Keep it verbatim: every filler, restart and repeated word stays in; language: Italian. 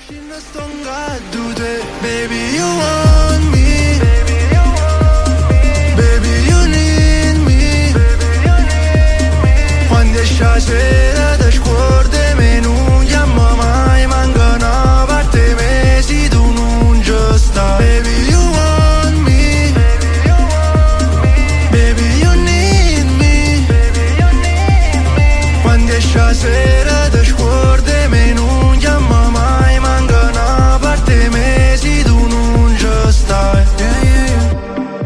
Baby, you want me, baby, you need me. Quando esce la sera ti scordi me non chiamo mai, manca una parte mesi tu non ci stai. Baby, you want me, baby, you need me. Quando esce la sera ti scordi